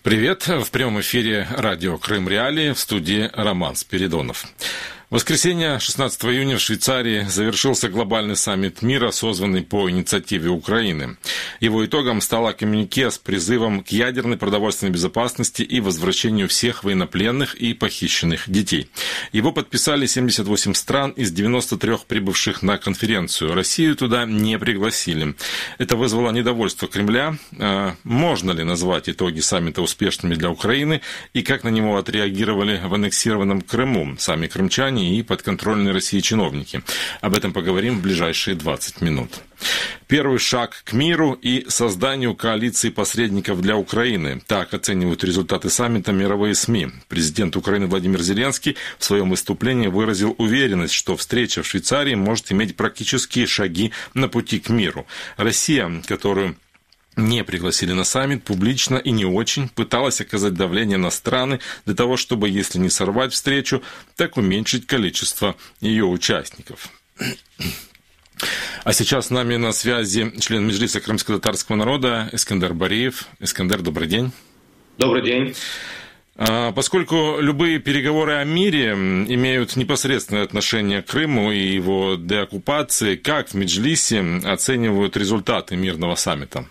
Привет! В прямом эфире радио «Крым Реалии», в студии Роман Спиридонов. В воскресенье, 16 июня, в Швейцарии завершился глобальный саммит мира, созванный по инициативе Украины. Его итогом стало коммюнике с призывом к ядерной продовольственной безопасности и возвращению всех военнопленных и похищенных детей. Его подписали 78 стран из 93 прибывших на конференцию. Россию туда не пригласили. Это вызвало недовольство Кремля. Можно ли назвать итоги саммита успешными для Украины и как на него отреагировали в аннексированном Крыму сами крымчане и подконтрольные России чиновники? Об этом поговорим в ближайшие 20 минут. Первый шаг к миру и созданию коалиции посредников для Украины. Так оценивают результаты саммита мировые СМИ. Президент Украины Владимир Зеленский в своем выступлении выразил уверенность, что встреча в Швейцарии может иметь практические шаги на пути к миру. Россия, которую не пригласили на саммит, публично и не очень пыталась оказать давление на страны для того, чтобы, если не сорвать встречу, так уменьшить количество ее участников. А сейчас с нами на связи член Меджлиса крымско-татарского народа Эскандер Бариев. Эскандер, добрый день. Добрый день. Поскольку любые переговоры о мире имеют непосредственное отношение к Крыму и его деоккупации, как в Меджлисе оценивают результаты мирного саммита?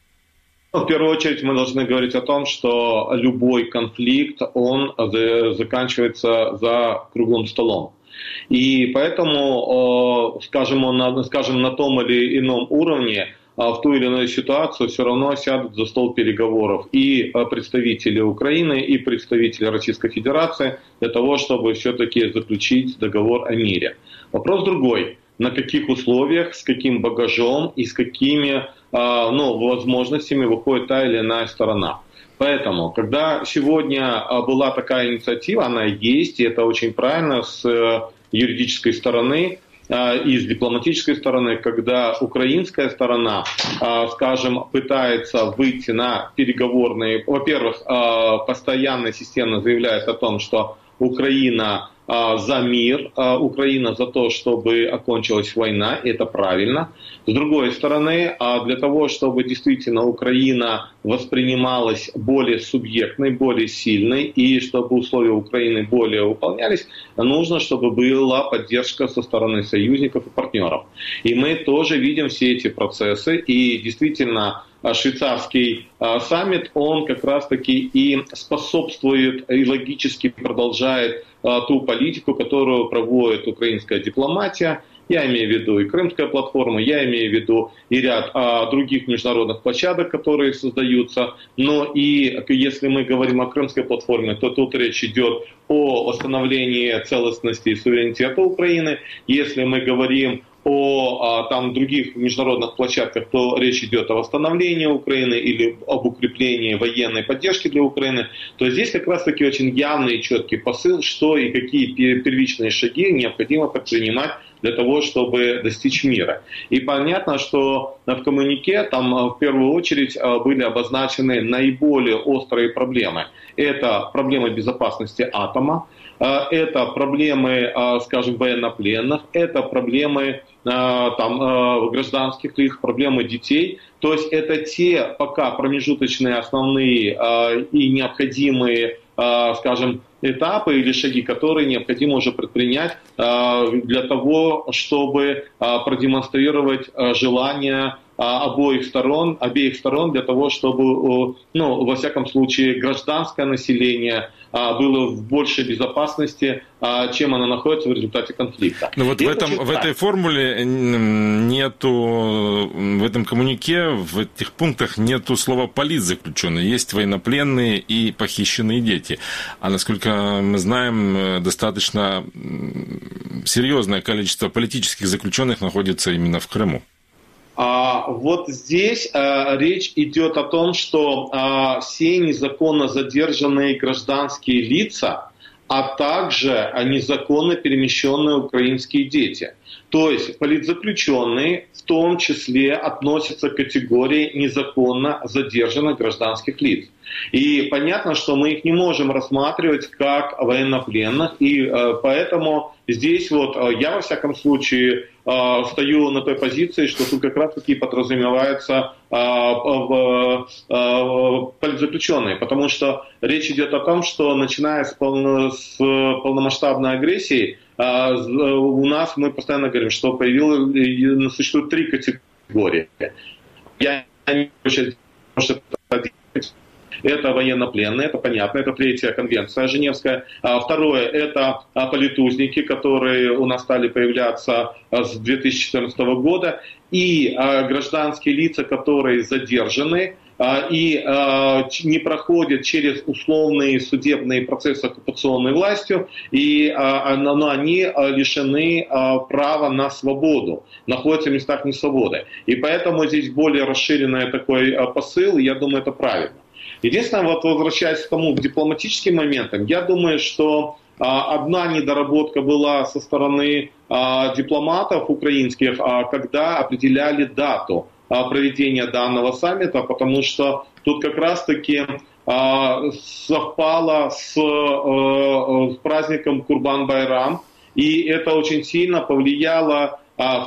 В первую очередь мы должны говорить о том, что любой конфликт, он заканчивается за круглым столом. И поэтому, скажем, на том или ином уровне, в ту или иную ситуацию все равно сядут за стол переговоров и представители Украины, и представители Российской Федерации для того, чтобы все-таки заключить договор о мире. Вопрос другой. На каких условиях, с каким багажом и с какими возможностями выходит та или иная сторона. Поэтому, когда сегодня была такая инициатива, она есть, и это очень правильно с юридической стороны и с дипломатической стороны, когда украинская сторона, скажем, пытается выйти на переговорные, во-первых, постоянно системно заявляет о том, что Украина за мир, Украина за то, чтобы окончилась война, и это правильно. С другой стороны, для того, чтобы действительно Украина воспринималась более субъектной, более сильной, и чтобы условия Украины более выполнялись, нужно, чтобы была поддержка со стороны союзников и партнеров. И мы тоже видим все эти процессы, и действительно швейцарский саммит, он как раз-таки и способствует, и логически продолжает ту политику, которую проводит украинская дипломатия. Я имею в виду и Крымская платформа, я имею в виду и ряд других международных площадок, которые создаются. Но и если мы говорим о Крымской платформе, то тут речь идет о восстановлении целостности и суверенитета Украины. Если мы говорим о других международных площадках, то речь идет о восстановлении Украины или об укреплении военной поддержки для Украины, то здесь как раз-таки очень явный и четкий посыл, что и какие первичные шаги необходимо предпринимать для того, чтобы достичь мира. И понятно, что в коммюнике там в первую очередь были обозначены наиболее острые проблемы. Это проблемы безопасности атома, это проблемы, скажем, военнопленных, это проблемы гражданских лиц, проблемы детей. То есть это те пока промежуточные, основные и необходимые, скажем, этапы или шаги, которые необходимо уже предпринять для того, чтобы продемонстрировать желание обеих сторон для того, чтобы, во всяком случае, гражданское население было в большей безопасности, чем оно находится в результате конфликта. Но вот в этой формуле нету, в этом коммюнике, в этих пунктах нету слова «политзаключенные». Есть военнопленные и похищенные дети. А насколько мы знаем, достаточно серьезное количество политических заключенных находится именно в Крыму. Вот здесь речь идет о том, что все незаконно задержанные гражданские лица, а также незаконно перемещенные украинские дети. То есть политзаключенные в том числе относятся к категории незаконно задержанных гражданских лиц. И понятно, что мы их не можем рассматривать как военнопленных, и поэтому здесь вот я, во всяком случае, стою на той позиции, что тут как раз-таки подразумеваются политзаключенные, потому что речь идет о том, что начиная с полномасштабной агрессии, у нас, мы постоянно говорим, что существует 3 категории. Я не хочу сказать, что это военнопленные, это понятно, это 3-я конвенция Женевская. Второе – это политузники, которые у нас стали появляться с 2014 года, и гражданские лица, которые задержаны и не проходят через условные судебные процессы оккупационной властью, но они лишены права на свободу, находятся в местах несвободы. И поэтому здесь более расширенный такой посыл, и я думаю, это правильно. Единственное, вот возвращаясь к дипломатическим моментам, я думаю, что одна недоработка была со стороны дипломатов украинских, когда определяли дату проведения данного саммита, потому что тут как раз-таки совпало с праздником Курбан-Байрам, и это очень сильно повлияло,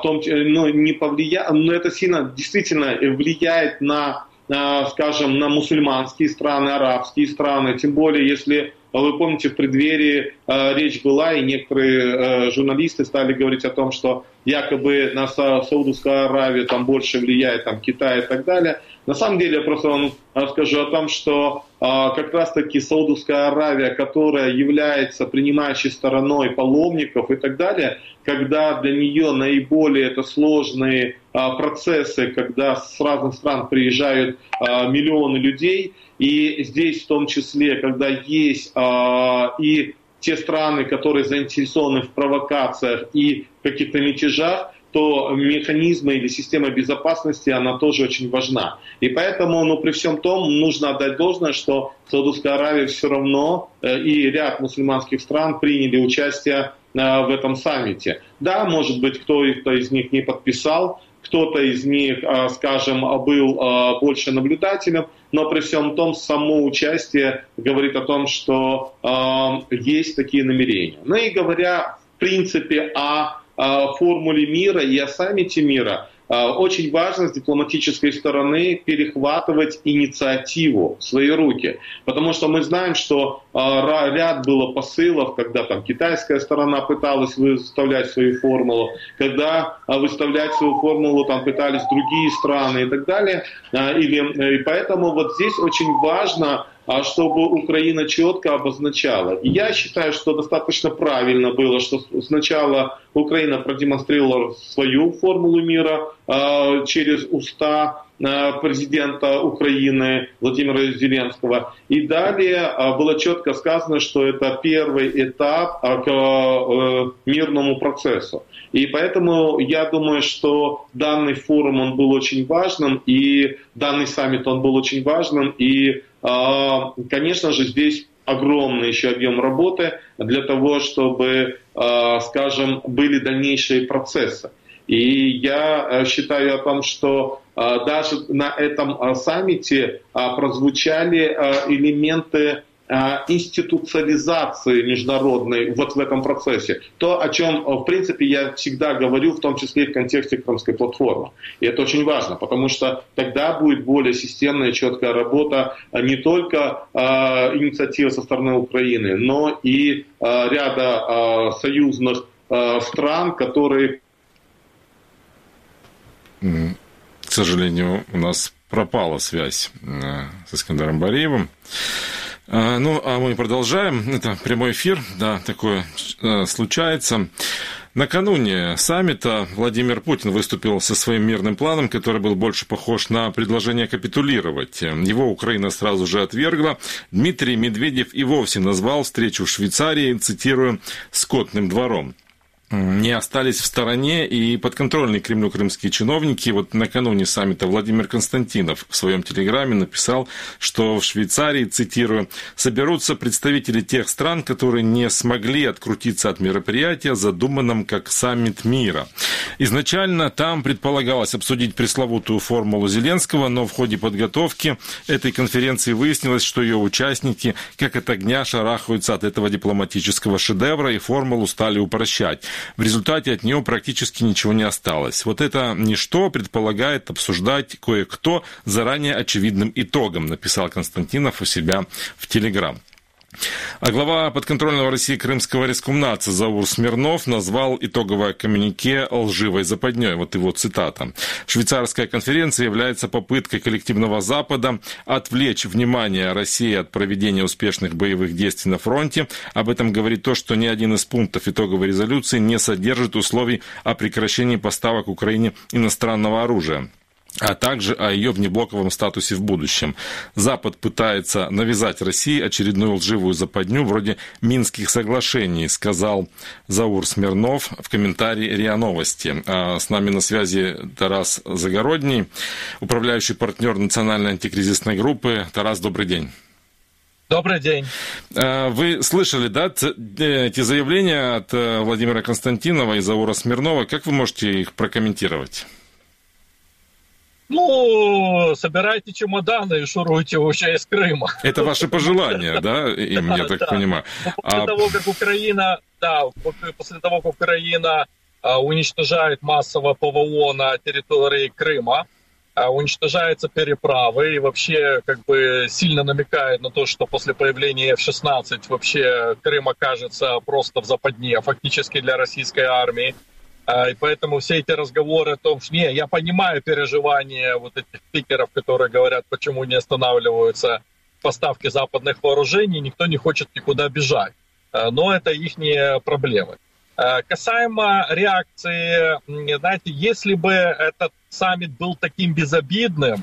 не повлияло, но это сильно действительно влияет на, скажем, на мусульманские страны, арабские страны, тем более, если вы помните, в преддверии речь была, и некоторые журналисты стали говорить о том, что якобы на Саудовскую Аравию там больше влияет там, Китай и так далее. На самом деле, я просто вам скажу о том, что как раз-таки Саудовская Аравия, которая является принимающей стороной паломников и так далее, когда для нее наиболее это сложные процессы, когда с разных стран приезжают миллионы людей, и здесь в том числе, когда есть и те страны, которые заинтересованы в провокациях и каких-то мятежах, то механизмы или система безопасности, она тоже очень важна. И поэтому, при всем том, нужно отдать должное, что Саудовская Аравия все равно и ряд мусульманских стран приняли участие в этом саммите. Да, может быть, кто-то из них не подписал, кто-то из них, скажем, был больше наблюдателем, но при всем том само участие говорит о том, что есть такие намерения. Ну и говоря, в принципе, о формуле мира и о саммите мира, очень важно с дипломатической стороны перехватывать инициативу в свои руки. Потому что мы знаем, что ряд было посылов, когда там китайская сторона пыталась выставлять свою формулу, когда выставлять свою формулу там пытались другие страны и так далее. И поэтому вот здесь очень важно, чтобы Украина четко обозначала. И я считаю, что достаточно правильно было, что сначала Украина продемонстрировала свою формулу мира через уста президента Украины Владимира Зеленского. И далее было четко сказано, что это первый этап к мирному процессу. И поэтому я думаю, что данный форум он был очень важным, и данный саммит он был очень важным, и конечно же, здесь огромный еще объем работы для того, чтобы, скажем, были дальнейшие процессы. И я считаю о том, что даже на этом саммите прозвучали элементы институциализации международной вот в этом процессе. То, о чем, в принципе, я всегда говорю, в том числе и в контексте Крымской платформы. И это очень важно, потому что тогда будет более системная, четкая работа не только инициативы со стороны Украины, но и ряда союзных стран, которые... К сожалению, у нас пропала связь с Искандером Бариевым. Ну, а мы продолжаем. Это прямой эфир, да, такое случается. Накануне саммита Владимир Путин выступил со своим мирным планом, который был больше похож на предложение капитулировать. Его Украина сразу же отвергла. Дмитрий Медведев и вовсе назвал встречу в Швейцарии, цитирую, «скотным двором». не остались в стороне и подконтрольные Кремлю крымские чиновники. Вот накануне саммита Владимир Константинов в своем телеграме написал, что в Швейцарии, цитирую, соберутся представители тех стран, которые не смогли открутиться от мероприятия, задуманном как саммит мира. Изначально там предполагалось обсудить пресловутую формулу Зеленского, но в ходе подготовки этой конференции выяснилось, что ее участники как от огня шарахаются от этого дипломатического шедевра и формулу стали упрощать. В результате от нее практически ничего не осталось. Вот это ничто предполагает обсуждать кое-кто заранее очевидным итогом, написал Константинов у себя в Телеграм. А глава подконтрольного России Крымского Рескомнадзора Заур Смирнов назвал итоговое коммюнике лживой западней. Вот его цитата. Швейцарская конференция является попыткой коллективного Запада отвлечь внимание России от проведения успешных боевых действий на фронте. Об этом говорит то, что ни один из пунктов итоговой резолюции не содержит условий о прекращении поставок Украине иностранного оружия, а также о ее внеблоковом статусе в будущем. Запад пытается навязать России очередную лживую западню вроде Минских соглашений, сказал Заур Смирнов в комментарии РИА Новости. А с нами на связи Тарас Загородний, управляющий партнер национальной антикризисной группы. Тарас, добрый день. Добрый день. Вы слышали, да, эти заявления от Владимира Константинова и Заура Смирнова? Как вы можете их прокомментировать? Собирайте чемоданы и шуруйте уже из Крыма. Это ваши пожелания, да, им, я так понимаю. После того, как Украина уничтожает массово ПВО на территории Крыма, уничтожаются переправы и вообще сильно намекает на то, что после появления F-16 вообще Крым окажется просто в западне фактически для российской армии. И поэтому все эти разговоры о том, что я понимаю переживания вот этих спикеров, которые говорят, почему не останавливаются поставки западных вооружений, никто не хочет никуда бежать. Но это их проблемы. Касаемо реакции, знаете, если бы этот саммит был таким безобидным,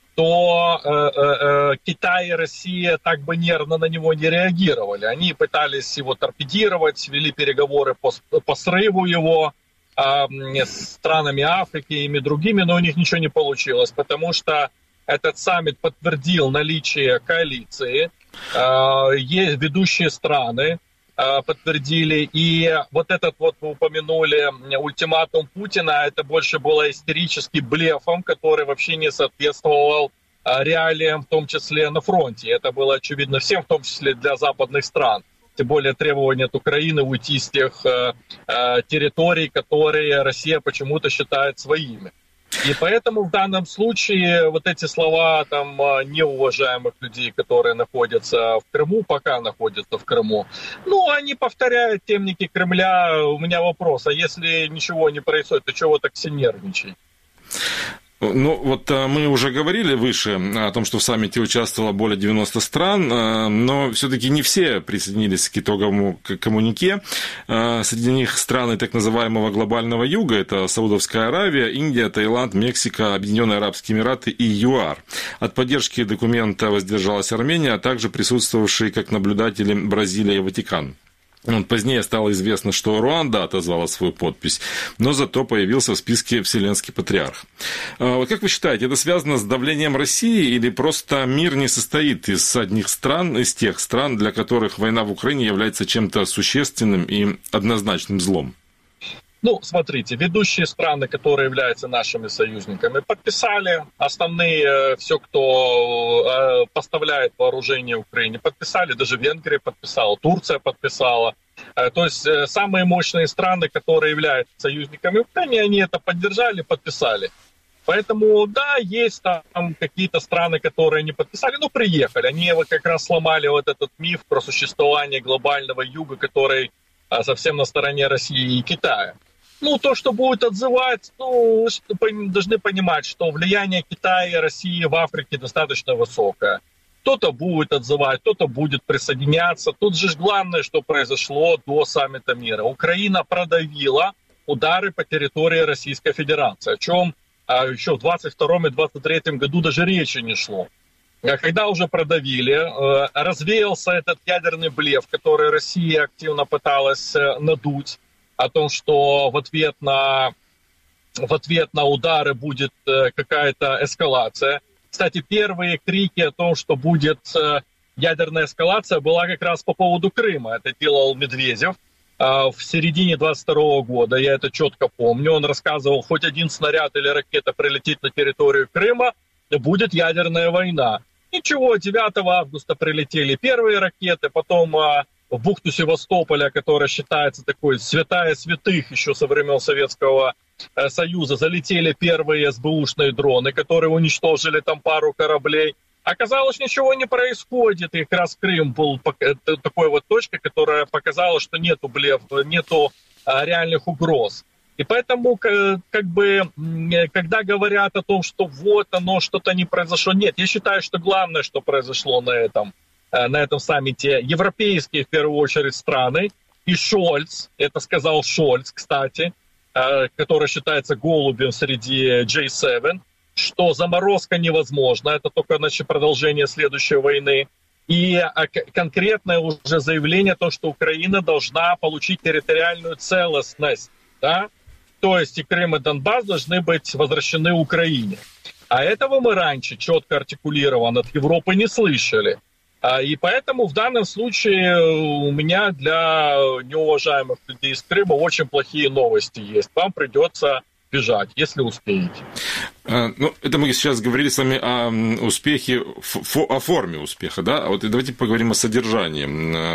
то Китай и Россия так бы нервно на него не реагировали. Они пытались его торпедировать, вели переговоры по срыву его с странами Африки и ими другими, но у них ничего не получилось, потому что этот саммит подтвердил наличие коалиции, есть ведущие страны подтвердили, и вот этот вы упомянули ультиматум Путина, это больше было истерическим блефом, который вообще не соответствовал реалиям, в том числе на фронте. Это было очевидно всем, в том числе для западных стран. Тем более требование от Украины уйти с тех территорий, которые Россия почему-то считает своими. И поэтому в данном случае вот эти слова неуважаемых людей, которые находятся в Крыму, пока находятся в Крыму, они повторяют темники Кремля. У меня вопрос, а если ничего не происходит, то чего вы так все нервничаете? Мы уже говорили выше о том, что в саммите участвовало более 90 стран, но все-таки не все присоединились к итоговому коммюнике. Среди них страны так называемого глобального юга, это Саудовская Аравия, Индия, Таиланд, Мексика, Объединенные Арабские Эмираты и ЮАР. От поддержки документа воздержалась Армения, а также присутствовавшие как наблюдатели Бразилия и Ватикан. Позднее стало известно, что Руанда отозвала свою подпись, но зато появился в списке Вселенский Патриарх. Как вы считаете, это связано с давлением России или просто мир не состоит из одних стран, из тех стран, для которых война в Украине является чем-то существенным и однозначным злом? Смотрите, ведущие страны, которые являются нашими союзниками, подписали. Основные, все, кто поставляет вооружение Украине, подписали. Даже Венгрия подписала, Турция подписала. То есть самые мощные страны, которые являются союзниками Украины, они это поддержали, подписали. Поэтому, да, есть там какие-то страны, которые не подписали, приехали. Они как раз сломали вот этот миф про существование глобального юга, который совсем на стороне России и Китая. То, что будет отзывать, должны понимать, что влияние Китая и России в Африке достаточно высокое. Кто-то будет отзывать, кто-то будет присоединяться. Тут же главное, что произошло до саммита мира. Украина продавила удары по территории Российской Федерации, о чем еще в 2022 и 2023 году даже речи не шло. Когда уже продавили, развеялся этот ядерный блеф, который Россия активно пыталась надуть. о том, что в ответ на удары будет какая-то эскалация. Кстати, первые крики о том, что будет ядерная эскалация, была как раз по поводу Крыма. Это делал Медведев в середине 22 года, я это четко помню. Он рассказывал, хоть один снаряд или ракета прилетит на территорию Крыма, будет ядерная война. Ничего, 9 августа прилетели первые ракеты, потом в бухту Севастополя, которая считается такой святая святых еще со времен Советского Союза, залетели первые СБУшные дроны, которые уничтожили там пару кораблей. Оказалось, ничего не происходит, и как раз Крым был такой вот точкой, которая показала, что нету реальных угроз. И поэтому, как бы, когда говорят о том, что вот оно, что-то не произошло, нет, я считаю, что главное, что произошло на этом саммите, европейские, в первую очередь, страны, и Шольц, это сказал Шольц, кстати, который считается голубем среди G7, что заморозка невозможна, это только продолжение следующей войны. И конкретное уже заявление о том, что Украина должна получить территориальную целостность, да? То есть и Крым, и Донбасс должны быть возвращены Украине. А этого мы раньше четко артикулированно от Европы не слышали. И поэтому в данном случае у меня для неуважаемых людей из Крыма очень плохие новости есть. Вам придется бежать, если успеете. Ну, это мы сейчас говорили с вами о успехе, о форме успеха, да? А вот давайте поговорим о содержании,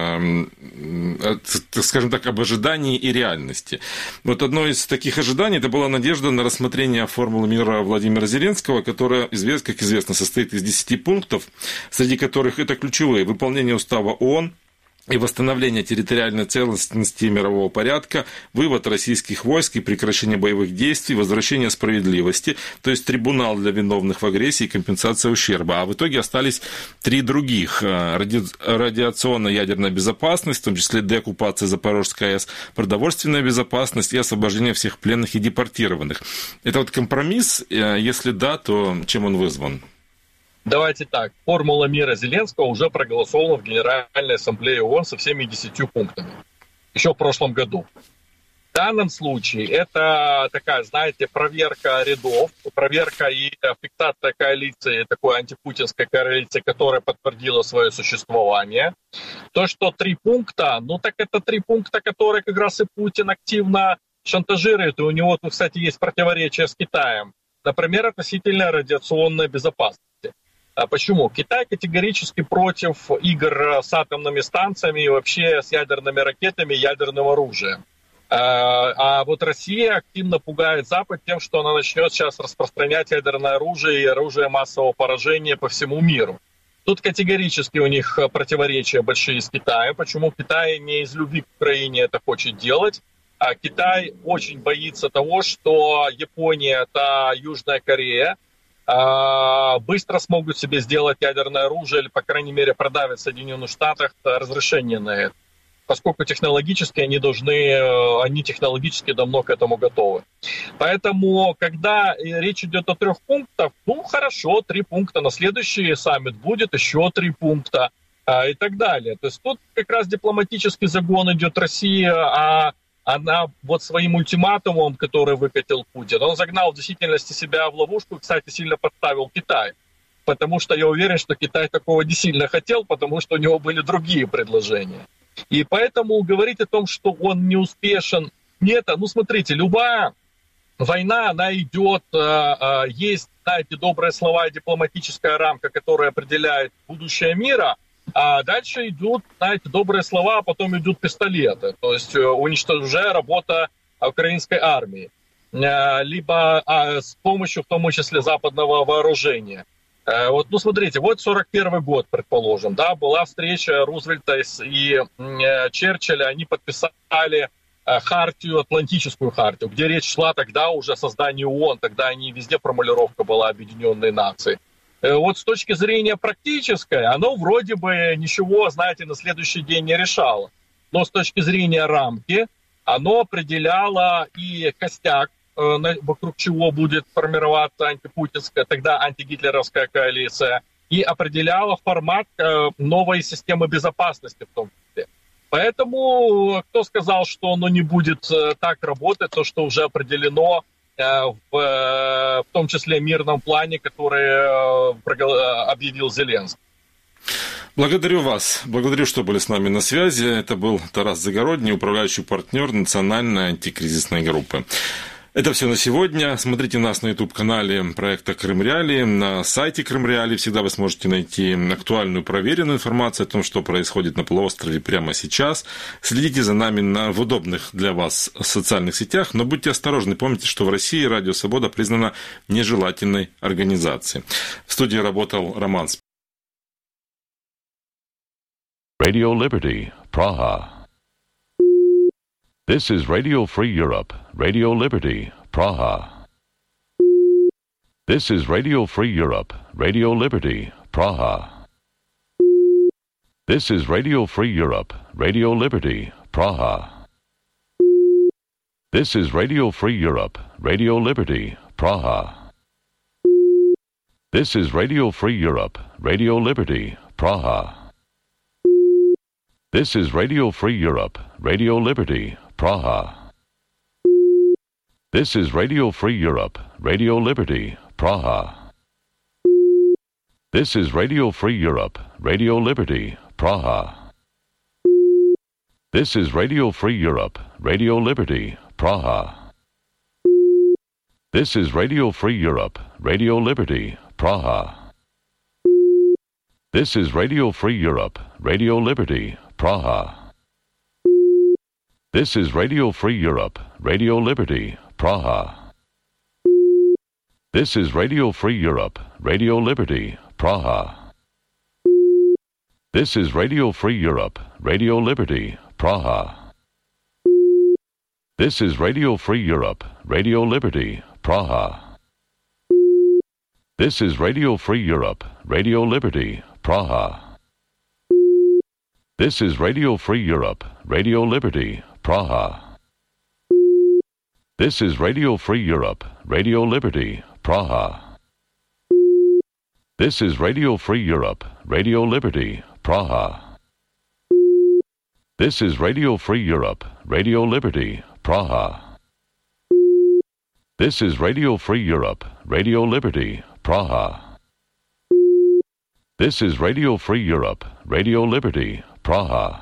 скажем так, об ожидании и реальности. Вот одно из таких ожиданий, это была надежда на рассмотрение формулы мира Владимира Зеленского, которая, как известно, состоит из 10 пунктов, среди которых это ключевые: выполнение устава ООН и восстановление территориальной целостности мирового порядка, вывод российских войск и прекращение боевых действий, возвращение справедливости, то есть трибунал для виновных в агрессии и компенсация ущерба. А в итоге остались 3 других: радиационно-ядерная безопасность, в том числе деоккупация Запорожской АЭС, продовольственная безопасность и освобождение всех пленных и депортированных. Это вот компромисс? Если да, то чем он вызван? Давайте так. Формула мира Зеленского уже проголосована в Генеральной Ассамблее ООН со всеми 10 пунктами. Еще в прошлом году. В данном случае это такая, знаете, проверка рядов, проверка и фиксация коалиции, такой антипутинской коалиции, которая подтвердила свое существование. То, что 3 пункта, ну так это 3 пункта, которые как раз и Путин активно шантажирует. И у него тут, кстати, есть противоречие с Китаем. Например, относительно радиационной безопасности. А почему? Китай категорически против игр с атомными станциями и вообще с ядерными ракетами и ядерным оружием. А вот Россия активно пугает Запад тем, что она начнет сейчас распространять ядерное оружие и оружие массового поражения по всему миру. Тут категорически у них противоречия большие с Китаем. Почему Китай не из любви к Украине это хочет делать? А Китай очень боится того, что Япония, это Южная Корея, быстро смогут себе сделать ядерное оружие или, по крайней мере, продавят в Соединенных Штатах разрешение на это. Поскольку технологически они технологически давно к этому готовы. Поэтому, когда речь идет о 3 пунктах, ну хорошо, 3 пункта, на следующий саммит будет еще 3 пункта и так далее. То есть тут как раз дипломатический загон идет Россия, а она вот своим ультиматумом, который выкатил Путин, он загнал в действительности себя в ловушку и, кстати, сильно подставил Китай. Потому что я уверен, что Китай такого не сильно хотел, потому что у него были другие предложения. И поэтому говорить о том, что он не успешен, нет, ну смотрите, любая война, она идет, есть, знаете, добрые слова и дипломатическая рамка, которая определяет будущее мира, а дальше идут, знаете, добрые слова, а потом идут пистолеты, то есть уничтожая работа украинской армии, либо с помощью, в том числе, западного вооружения. Вот, ну, смотрите, вот 41 год, предположим, да, была встреча Рузвельта и Черчилля, они подписали хартию, Атлантическую хартию, где речь шла тогда уже о создании ООН, тогда не везде формулировка была «Объединенные Нации». Вот с точки зрения практической, оно вроде бы ничего, знаете, на следующий день не решало. Но с точки зрения рамки, оно определяло и костяк, вокруг чего будет формироваться антипутинская, тогда антигитлеровская коалиция, и определяла формат новой системы безопасности в том числе. Поэтому кто сказал, что оно не будет так работать, то, что уже определено в том числе мирном плане, который объявил Зеленский. Благодарю вас. Благодарю, что были с нами на связи. Это был Тарас Загородний, управляющий партнер национальной антикризисной группы. Это все на сегодня. Смотрите нас на YouTube-канале проекта Крым Реалии. На сайте Крым Реалии всегда вы сможете найти актуальную, проверенную информацию о том, что происходит на полуострове прямо сейчас. Следите за нами в удобных для вас социальных сетях, но будьте осторожны. Помните, что в России Радио Свобода признана нежелательной организацией. В студии работал Роман. Radio Liberty, Praha. This is Radio Free Europe, Radio Liberty, Praha. This is Radio Free Europe, Radio Liberty, Praha. This is Radio Free Europe, Radio Liberty, Praha. This is Radio Free Europe, Radio Liberty, Praha. This is Radio Free Europe, Radio Liberty, Praha. This is Radio Free Europe, Radio Liberty, Praha. This is Radio Free Europe, Radio Liberty, Praha. This is Radio Free Europe, Radio Liberty, Praha. This is Radio Free Europe, Radio Liberty, Praha. This is Radio Free Europe, Radio Liberty, Praha. This is Radio Free Europe, Radio Liberty, Praha. This is Radio Free Europe, Radio Liberty, Praha. This is Radio Free Europe, Radio Liberty, Praha. This is Radio Free Europe, Radio Liberty, Praha. This is Radio Free Europe, Radio Liberty, Praha. This is Radio Free Europe, Radio Liberty, Praha. This is Radio Free Europe, Radio Liberty, Praha. This is Radio Free Europe, Radio Liberty, Praha. This is Radio Free Europe, Radio Liberty, Praha. This is Radio Free Europe, Radio Liberty, Praha. This is Radio Free Europe, Radio Liberty, Praha. This is Radio Free Europe, Radio Liberty, Praha.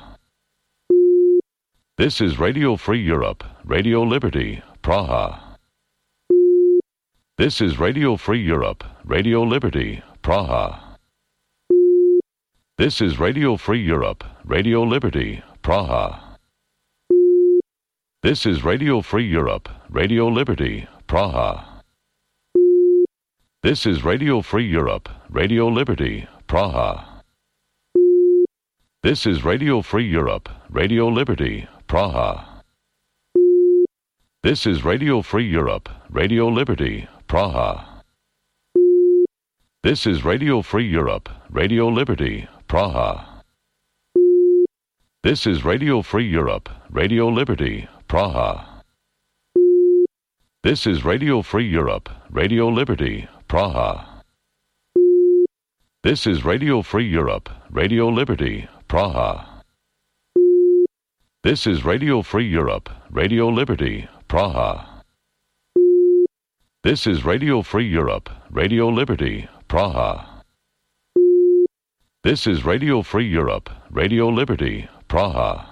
This is Radio Free Europe, Radio Liberty, Praha. This is Radio Free Europe, Radio Liberty, Praha. This is Radio Free Europe, Radio Liberty, Praha. This is Radio Free Europe, Radio Liberty, Praha. This is Radio Free Europe, Radio Liberty, Praha. This is Radio Free Europe, Radio Liberty, Praha. This is Radio Free Europe, Radio Liberty, Praha. This is Radio Free Europe, Radio Liberty, Praha. This is Radio Free Europe, Radio Liberty, Praha. This is Radio Free Europe, Radio Liberty, Praha. This is Radio Free Europe, Radio Liberty, Praha. This is Radio Free Europe, Radio Liberty, Praha. This is Radio Free Europe, Radio Liberty, Praha. This is Radio Free Europe, Radio Liberty, Praha.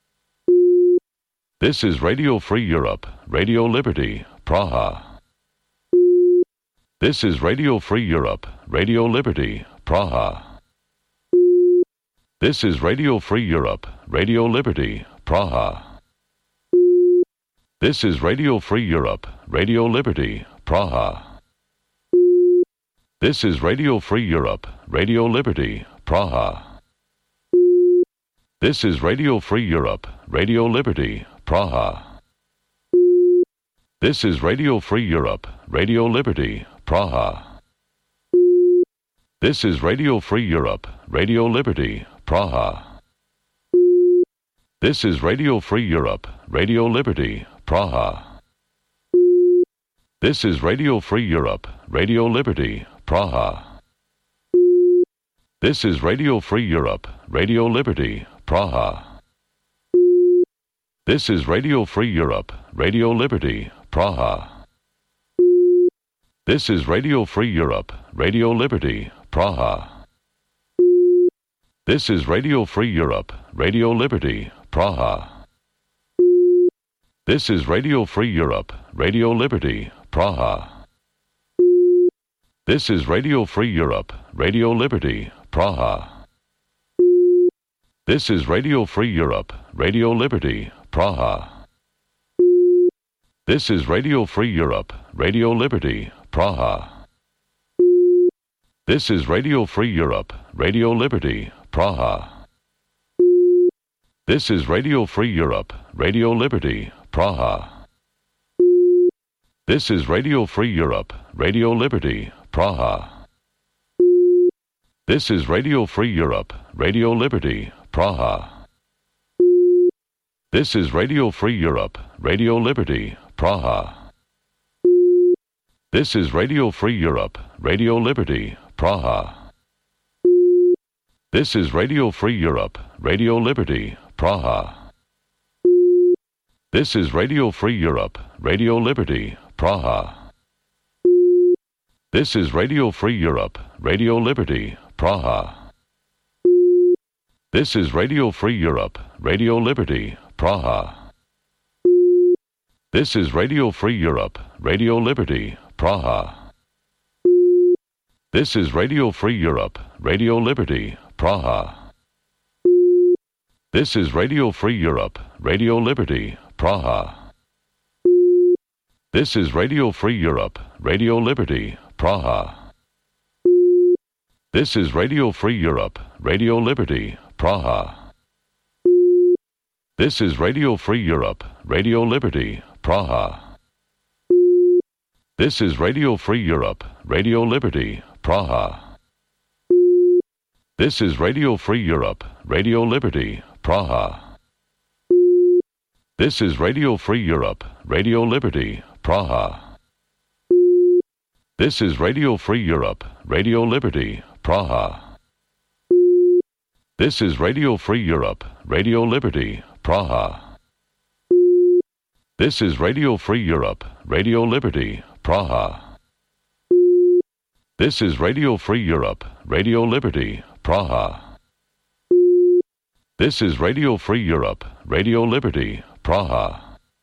This is Radio Free Europe, Radio Liberty, Praha. This is Radio Free Europe, Radio Liberty, Praha. This is Radio Free Europe, Radio Liberty, Praha. This is Radio Free Europe, Radio Liberty, Praha. This is Radio Free Europe, Radio Liberty, Praha. This is Radio Free Europe, Radio Liberty, Praha. This is Radio Free Europe, Radio Liberty, Praha. This is Radio Free Europe, Radio Liberty, Praha. This is Radio Free Europe, Radio Liberty, Praha. This is Radio Free Europe, Radio Liberty, Praha. This is Radio Free Europe, Radio Liberty, Praha. This is Radio Free Europe, Radio Liberty, Praha. This is Radio Free Europe, Radio Liberty, Praha. This is Radio Free Europe, Radio Liberty, Praha. This is Radio Free Europe, Radio Liberty, Praha. This is Radio Free Europe, Radio Liberty, Praha. This is Radio Free Europe, Radio Liberty, Praha. This is Radio Free Europe, Radio Liberty, Praha. This is Radio Free Europe, Radio Liberty, Praha. This is Radio Free Europe, Radio Liberty, Praha. This is Radio Free Europe, Radio Liberty, Praha. This is Radio Free Europe, Radio Liberty, Praha. This is Radio Free Europe, Radio Liberty, Praha. This is Radio Free Europe, Radio Liberty, Praha. This is Radio Free Europe, Radio Liberty, Praha. This is Radio Free Europe, Radio Liberty, Praha. This is Radio Free Europe, Radio Liberty, Praha. This is Radio Free Europe, Radio Liberty, Praha. This is Radio Free Europe, Radio Liberty, Praha. This is Radio Free Europe, Radio Liberty, Praha. This is Radio Free Europe, Radio Liberty, Praha. This is Radio Free Europe, Radio Liberty, Praha. This is Radio Free Europe, Radio Liberty, Praha. This is Radio Free Europe, Radio Liberty, Praha. This is Radio Free Europe, Radio Liberty, Praha. This is Radio Free Europe, Radio Liberty, Praha. This is Radio Free Europe, Radio Liberty, Praha. This is Radio Free Europe, Radio Liberty, Praha. This is Radio Free Europe, Radio Liberty, Praha. This is Radio Free Europe, Radio Liberty, Praha. This is Radio Free Europe, Radio Liberty, Praha. This is Radio Free Europe, Radio Liberty, Praha.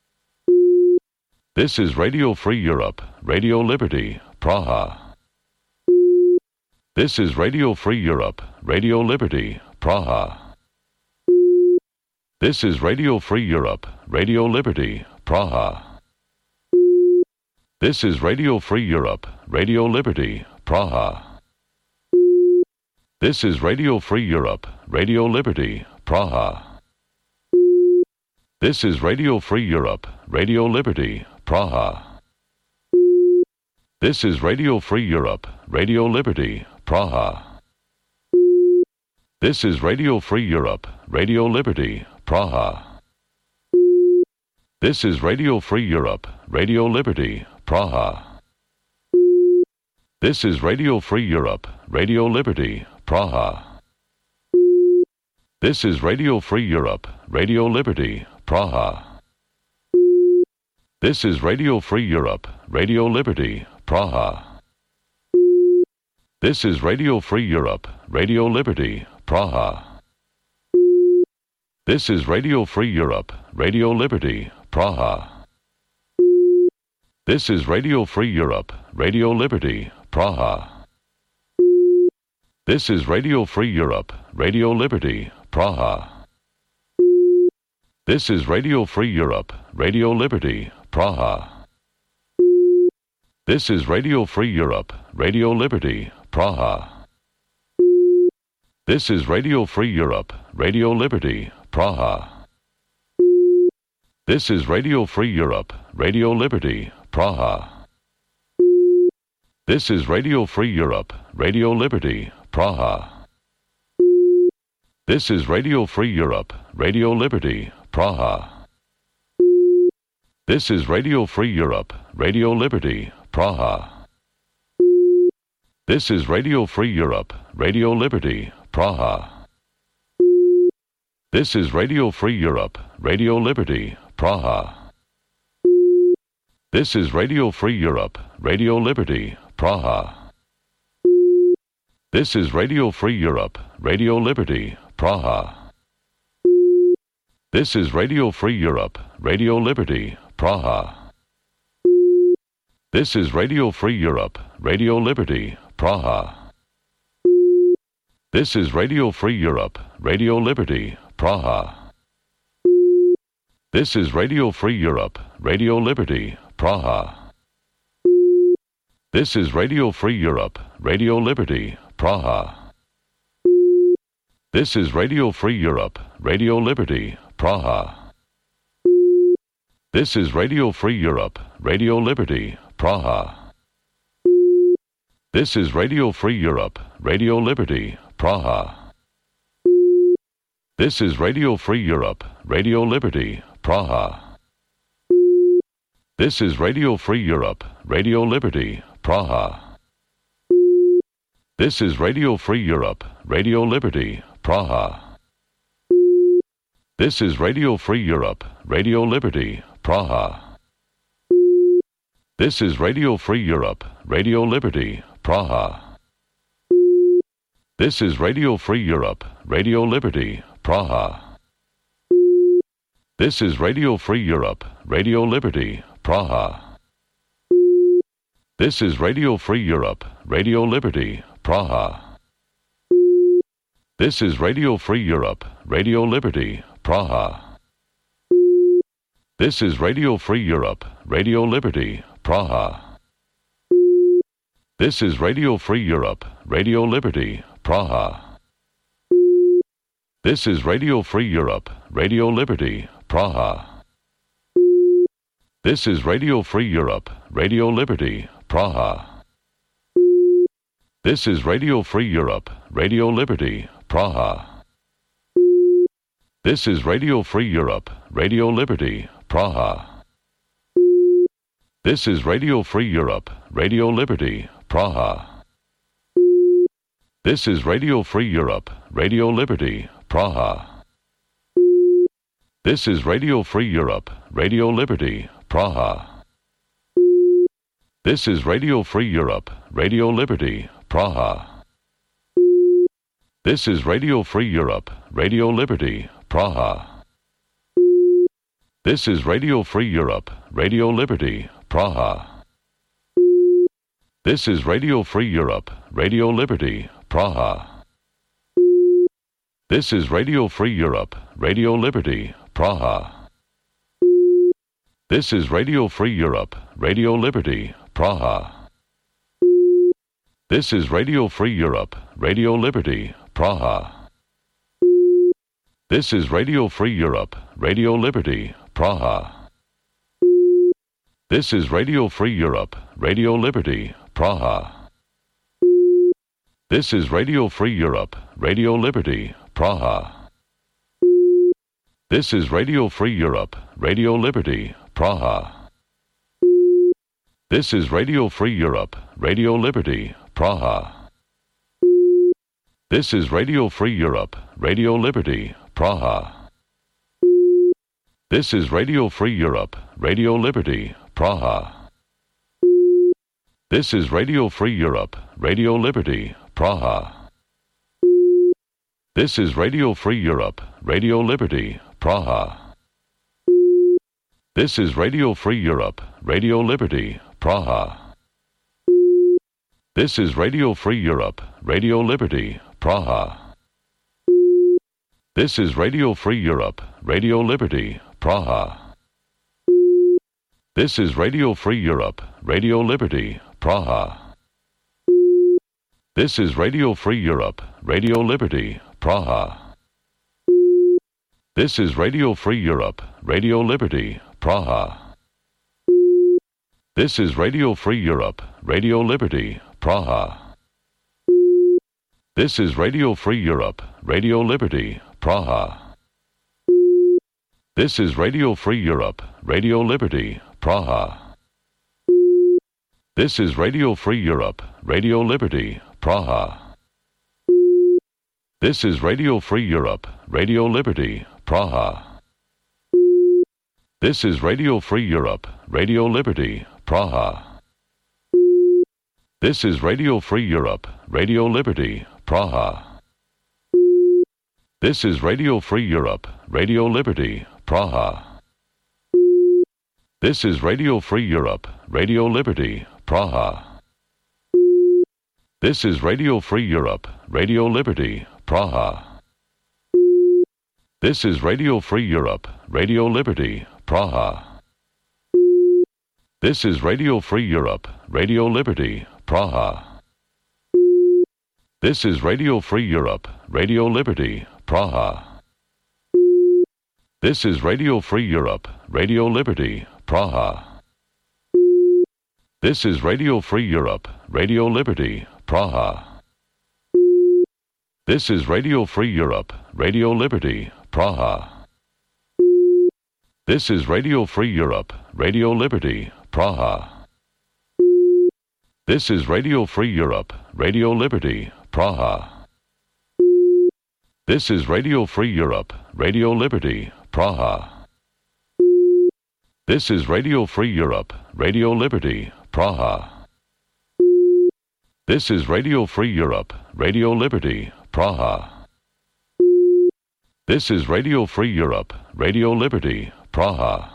This is Radio Free Europe, Radio Liberty, Praha. This is Radio Free Europe, Radio Liberty, Praha. This is Radio Free Europe, Radio Liberty, Praha. This is Radio Free Europe, Radio Liberty, Praha. This is Radio Free Europe, Radio Liberty, Praha. This is Radio Free Europe, Radio Liberty, Praha. This is Radio Free Europe, Radio Liberty, Praha. This is Radio Free Europe, Radio Liberty, Praha. This is Radio Free Europe, Radio Liberty, Praha. This is Radio Free Europe, Radio Liberty, Praha. This is Radio Free Europe, Radio Liberty, Praha. This is Radio Free Europe, Radio Liberty, Praha. This is Radio Free Europe, Radio Liberty, Praha. This is Radio Free Europe, Radio Liberty, Praha. This is Radio Free Europe, Radio Liberty, Praha. This is Radio Free Europe, Radio Liberty, Praha. This is Radio Free Europe, Radio Liberty, Praha. This is Radio Free Europe, Radio Liberty, Praha. This is Radio Free Europe, Radio Liberty, Praha. This is Radio Free Europe, Radio Liberty, Praha. This is Radio Free Europe, Radio Liberty, Praha. This is Radio Free Europe, Radio Liberty, Praha. This is Radio Free Europe, Radio Liberty, Praha. This is Radio Free Europe, Radio Liberty, Praha. This is Radio Free Europe, Radio Liberty, Praha. This is Radio Free Europe, Radio Liberty, Praha. This is Radio Free Europe, Radio Liberty, Praha. This is Radio Free Europe, Radio Liberty, Praha. This is Radio Free Europe, Radio Liberty, Praha. This is Radio Free Europe, Radio Liberty, Praha. This is Radio Free Europe, Radio Liberty, Praha. This is Radio Free Europe, Radio Liberty, Praha. This is Radio Free Europe, Radio Liberty, Praha. This is Radio Free Europe, Radio Liberty, Praha. This is Radio Free Europe, Radio Liberty, Praha. This is Radio Free Europe, Radio Liberty, Praha. This is Radio Free Europe, Radio Liberty, Praha. This is Radio Free Europe, Radio Liberty, Praha. This is Radio Free Europe, Radio Liberty, Praha. This is Radio Free Europe, Radio Liberty, Praha. This is Radio Free Europe, Radio Liberty, Praha. This is Radio Free Europe, Radio Liberty, Praha. This is Radio Free Europe, Radio Liberty, Praha. This is Radio Free Europe, Radio Liberty, Praha. This is Radio Free Europe, Radio Liberty, Praha. This is Radio Free Europe, Radio Liberty, Praha. This is Radio Free Europe, Radio Liberty, Praha. This is Radio Free Europe, Radio Liberty, Praha. This is Radio Free Europe, Radio Liberty, Praha. This is Radio Free Europe, Radio Liberty, Praha. This is Radio Free Europe, Radio Liberty, Praha. This is Radio Free Europe, Radio Liberty, Praha. This is Radio Free Europe, Radio Liberty, Praha. This is Radio Free Europe, Radio Liberty, Praha. This is Radio Free Europe, Radio Liberty, Praha. This is Radio Free Europe, Radio Liberty, Praha. This is Radio Free Europe, Radio Liberty, Praha. This is Radio Free Europe, Radio Liberty, Praha. This is Radio Free Europe, Radio Liberty, Praha. This is Radio Free Europe, Radio Liberty, Praha. This is Radio Free Europe, Radio Liberty, Praha. This is Radio Free Europe, Radio Liberty, Praha. This is Radio Free Europe, Radio Liberty, Praha. This is Radio Free Europe, Radio Liberty, Praha. This is Radio Free Europe, Radio Liberty, Praha. This is Radio Free Europe, Radio Liberty, Praha. This is Radio Free Europe, Radio Liberty, Praha. This is Radio Free Europe, Radio Liberty, Praha. This is Radio Free Europe, Radio Liberty, Praha. This is Radio Free Europe, Radio Liberty, Praha. This is Radio Free Europe, Radio Liberty, Praha. This is Radio Free Europe, Radio Liberty, Praha. This is Radio Free Europe, Radio Liberty, Praha. This is Radio Free Europe, Radio Liberty, Praha. This is Radio Free Europe, Radio Liberty, Praha. This is Radio Free Europe, Radio Liberty, Praha. This is Radio Free Europe, Radio Liberty, Praha. This is Radio Free Europe, Radio Liberty, Praha. This is Radio Free Europe, Radio Liberty, Praha. This is Radio Free Europe, Radio Liberty, Praha. This is Radio Free Europe, Radio Liberty, Praha. This is Radio Free Europe, Radio Liberty, Praha. This is Radio Free Europe, Radio Liberty, Praha. This is Radio Free Europe, Radio Liberty, Praha. This is Radio Free Europe, Radio Liberty, Praha. This is Radio Free Europe, Radio Liberty, Praha. This is Radio Free Europe, Radio Liberty, Praha. This is Radio Free Europe, Radio Liberty, Praha. This is Radio Free Europe, Radio Liberty, Praha. This is Radio Free Europe, Radio Liberty, Praha. This is Radio Free Europe, Radio Liberty, Praha. This is Radio Free Europe, Radio Liberty, Praha. This is Radio Free Europe, Radio Liberty, Praha. This is Radio Free Europe, Radio Liberty, Praha. This is Radio Free Europe, Radio Liberty, Praha. This is Radio Free Europe, Radio Liberty, Praha. This is Radio Free Europe, Radio Liberty, Praha.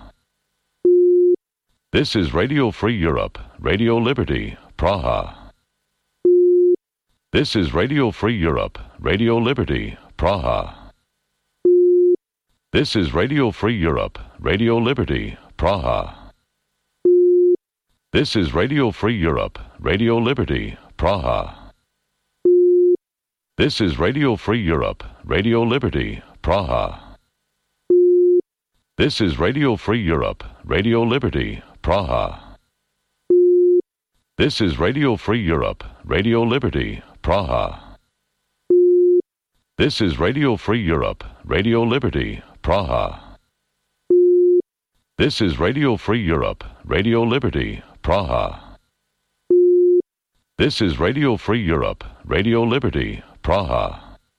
This is Radio Free Europe, Radio Liberty, Praha. This is Radio Free Europe, Radio Liberty, Praha. This is Radio Free Europe, Radio Liberty, Praha. This is Radio Free Europe, Radio Liberty, Praha. This is Radio Free Europe, Radio Liberty, Praha. This is Radio Free Europe, Radio Liberty, Praha. This is Radio Free Europe, Radio Liberty, Praha. This is Radio Free Europe, Radio Liberty, Praha. This is Radio Free Europe, Radio Liberty, Praha. This is Radio Free Europe, Radio Liberty, Praha.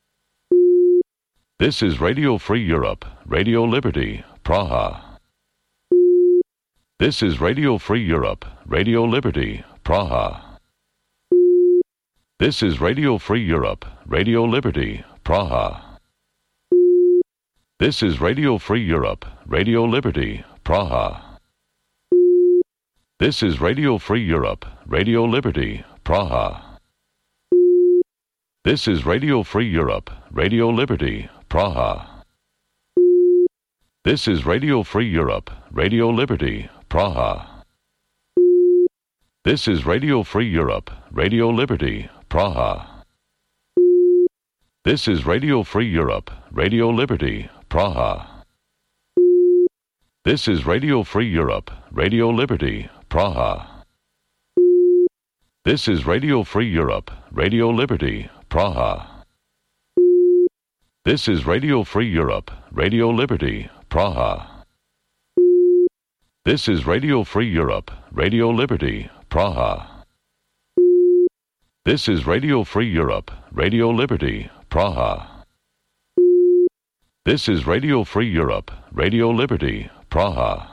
This is Radio Free Europe, Radio Liberty, Praha. This is Radio Free Europe, Radio Liberty, Praha. This is Radio Free Europe, Radio Liberty, Praha. This is Radio Free Europe, Radio Liberty, Praha. This is Radio Free Europe, Radio Liberty, Praha. This is Radio Free Europe, Radio Liberty, Praha. This is Radio Free Europe, Radio Liberty, Praha. This is Radio Free Europe, Radio Liberty, Praha. This is Radio Free Europe, Radio Liberty, Praha. This is Radio Free Europe, Radio Liberty, Praha. This is Radio Free Europe, Radio Liberty, Praha. This is Radio Free Europe, Radio Liberty, Praha. This is Radio Free Europe, Radio Liberty, Praha. This is Radio Free Europe, Radio Liberty, Praha. This is Radio Free Europe, Radio Liberty, Praha.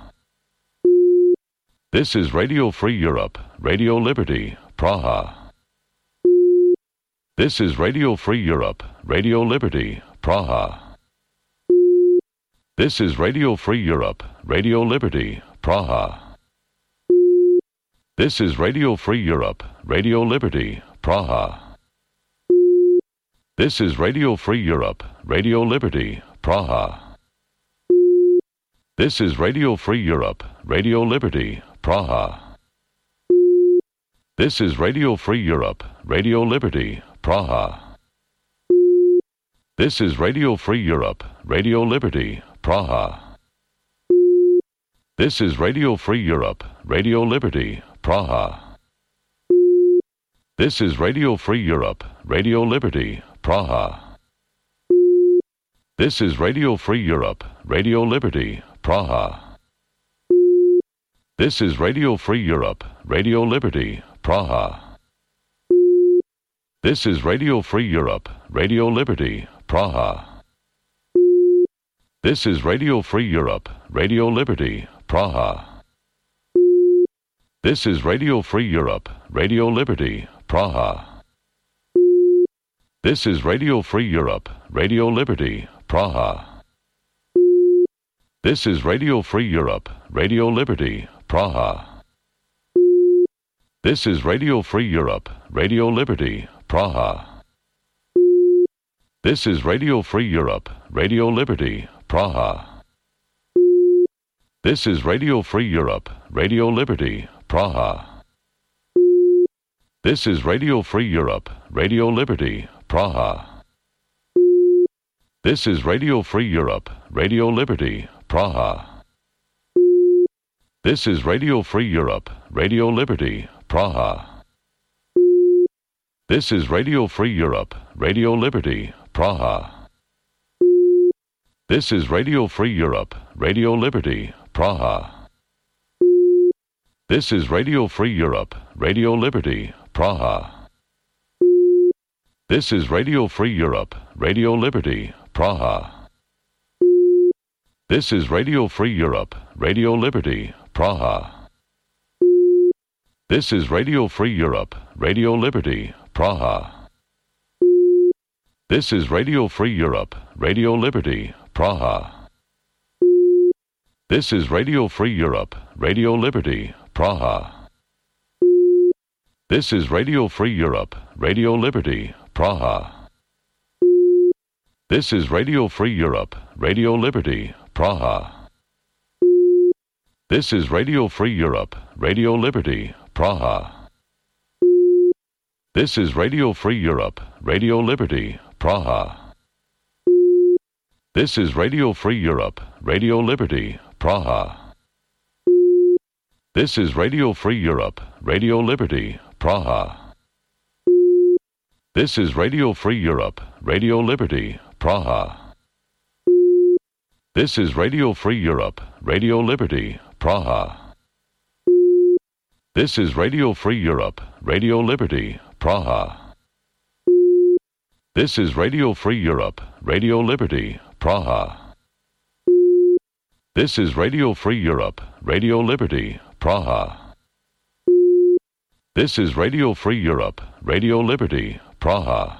This is Radio Free Europe, Radio Liberty, Praha. This is Radio Free Europe, Radio Liberty, Praha. This is Radio Free Europe, Radio Liberty, Praha. This is Radio Free Europe, Radio Liberty, Praha. This is Radio Free Europe, Radio Liberty, Praha. This is Radio Free Europe, Radio Liberty, Praha. This is Radio Free Europe, Radio Liberty, Praha. This is Radio Free Europe, Radio Liberty, Praha. This is Radio Free Europe, Radio Liberty, Praha. This is Radio Free Europe, Radio Liberty, Praha. This is Radio Free Europe, Radio Liberty, Praha. This is Radio Free Europe, Radio Liberty, Praha. This is Radio Free Europe, Radio Liberty, Praha. This is Radio Free Europe, Radio Liberty, Praha. This is Radio Free Europe, Radio Liberty, Praha. This is Radio Free Europe, Radio Liberty, Praha. This is Radio Free Europe, Radio Liberty, Praha. This is Radio Free Europe, Radio Liberty, Praha. This is Radio Free Europe, Radio Liberty, Praha. This is Radio Free Europe, Radio Liberty, Praha. This is Radio Free Europe, Radio Liberty, Praha. This is Radio Free Europe, Radio Liberty, Praha. This is Radio Free Europe, Radio Liberty, Praha. This is Radio Free Europe, Radio Liberty, Praha. This is Radio Free Europe, Radio Liberty, Praha. This is Radio Free Europe, Radio Liberty, Praha. This is Radio Free Europe, Radio Liberty, Praha. This is Radio Free Europe, Radio Liberty, Praha. This is Radio Free Europe, Radio Liberty, Praha. This is Radio Free Europe, Radio Liberty, Praha. This is Radio Free Europe, Radio Liberty, Praha. This is Radio Free Europe, Radio Liberty, Praha. This is Radio Free Europe, Radio Liberty, Praha. This is Radio Free Europe, Radio Liberty, Praha. This is Radio Free Europe, Radio Liberty, Praha. This is Radio Free Europe, Radio Liberty, Praha. This is Radio Free Europe, Radio Liberty, Praha. This is Radio Free Europe, Radio Liberty, Praha. This is Radio Free Europe, Radio Liberty, Praha. This is Radio Free Europe, Radio Liberty, Praha. This is Radio Free Europe, Radio Liberty, Praha. This is Radio Free Europe, Radio Liberty, Praha. This is Radio Free Europe, Radio Liberty, Praha.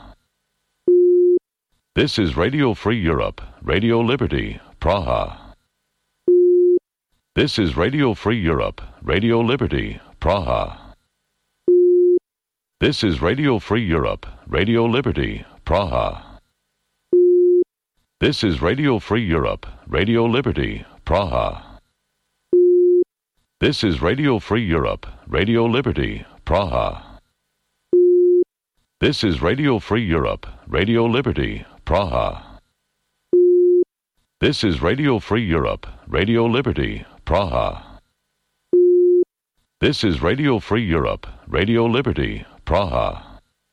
This is Radio Free Europe, Radio Liberty, Praha. This is Radio Free Europe, Radio Liberty, Praha. This is Radio Free Europe, Radio Liberty, Praha. This is Radio Free Europe, Radio Liberty, Praha. This is Radio Free Europe, Radio Liberty, Praha. This is Radio Free Europe, Radio Liberty, Praha. This is Radio Free Europe, Radio Liberty, Praha. This is Radio Free Europe, Radio Liberty, Praha.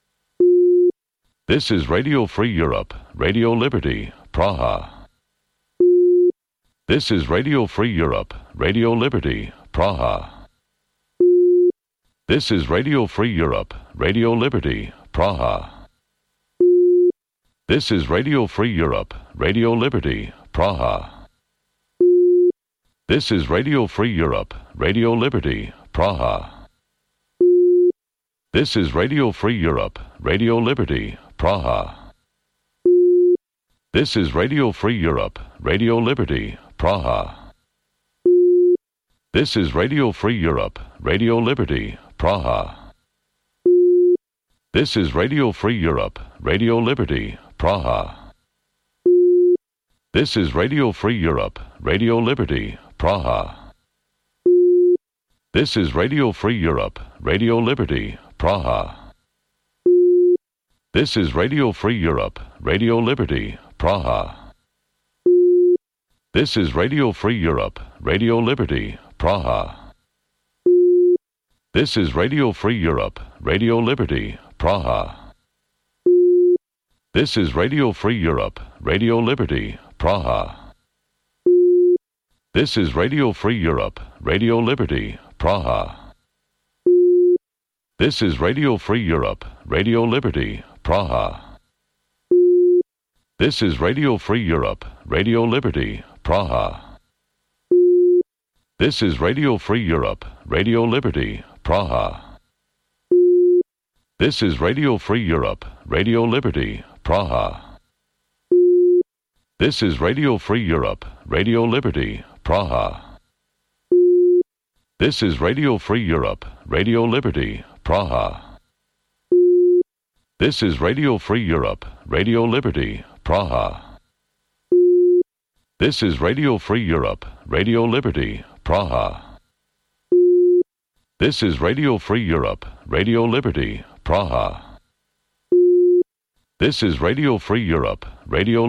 This is Radio Free Europe, Radio Liberty, Praha. This is Radio Free Europe, Radio Liberty, Praha. This is Radio Free Europe, Radio Liberty, Praha. This is Radio Free Europe, Radio Liberty, Praha. This is Radio Free Europe, Radio Liberty, Praha. This is Radio Free Europe, Radio Liberty, Praha. This is Radio Free Europe, Radio Liberty, Praha. This is Radio Free Europe, Radio Liberty, Praha. This is Radio Free Europe, Radio Liberty, Praha. This is Radio Free Europe, Radio Liberty, Praha. This is Radio Free Europe, Radio Liberty, Praha. This is Radio Free Europe, Radio Liberty, Praha. This is Radio Free Europe, Radio Liberty, Praha. This is Radio Free Europe, Radio Liberty, Praha. This is Radio Free Europe, Radio Liberty, Praha. This is Radio Free Europe, Radio Liberty, Praha. This is Radio Free Europe, Radio Liberty, Praha. This is Radio Free Europe, Radio Liberty, Praha. This is Radio Free Europe, Radio Liberty, Praha. This is Radio Free Europe, Radio Liberty, Praha. This is Radio Free Europe, Radio Liberty, Praha. This is Radio Free Europe, Radio Liberty, Praha. This is Radio Free Europe, Radio Liberty, Praha. This is Radio Free Europe, Radio Liberty, Praha. This is Radio Free Europe, Radio Liberty, Praha. This is Radio Free Europe, Radio